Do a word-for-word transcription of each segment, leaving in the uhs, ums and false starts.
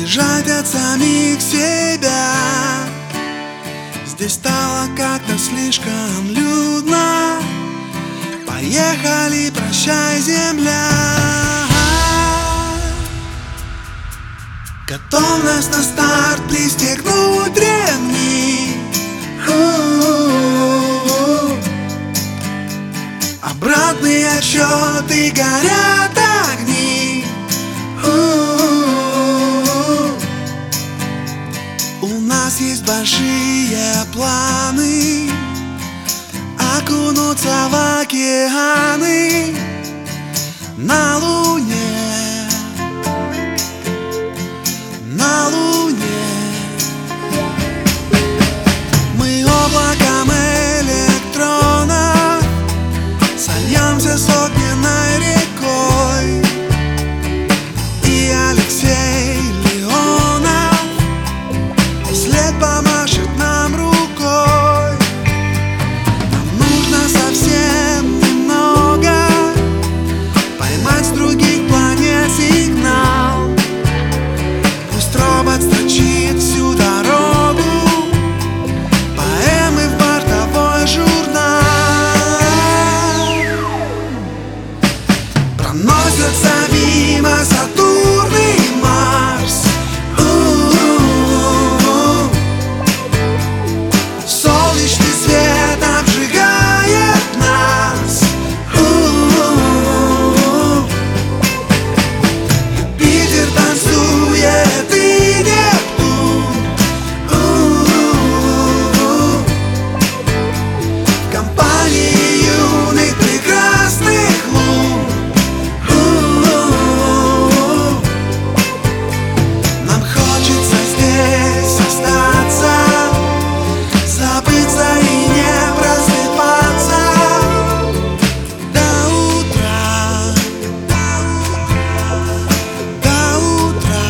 Бежать от самих себя. Здесь стало как-то слишком людно. Поехали, прощай, земля. Готовность на старт, пристегнуть ремни. Обратный отсчет и горят огни. У нас есть большие планы окунуться в океаны на Луне, на Луне. Мы облаком электронов сольемся с огненной рекой. И Алексей Леонов вслед помашет нам рукой. Нам нужно совсем немного поймать с других планет сигнал. Пусть робот строчит всю дорогу поэмы в бортовой журнал. Проносятся мимо Сатурн и Марс. У-у-у-у. Солнечный свет обжигает нас. У-у-у-у. Юпитер танцует и Нептун. У-у-у-у. В компании юных прекрасных лун. Нам хочется здесь остаться, забыться и не просыпаться до утра, до утра.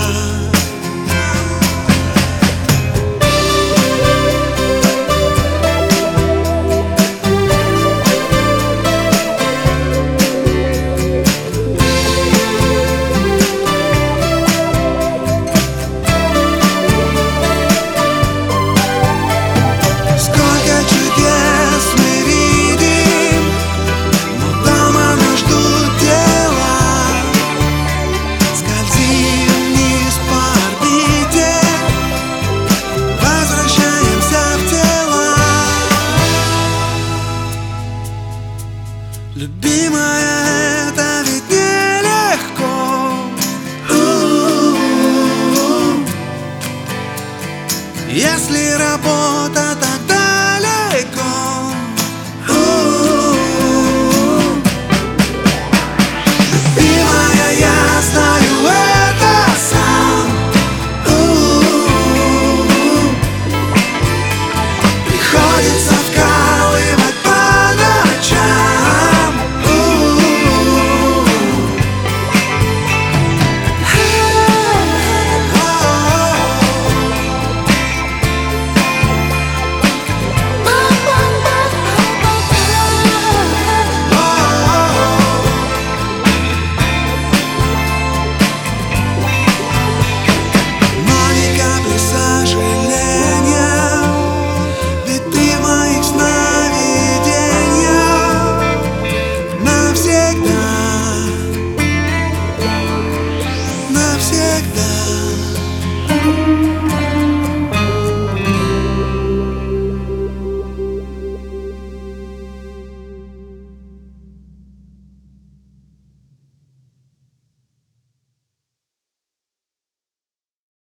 Сколько чудес мы видим, но дома нас ждут дела. Скользим вниз по орбите, возвращаемся в тела. Любимая, это ведь нелегко. У-у-у. Если работа так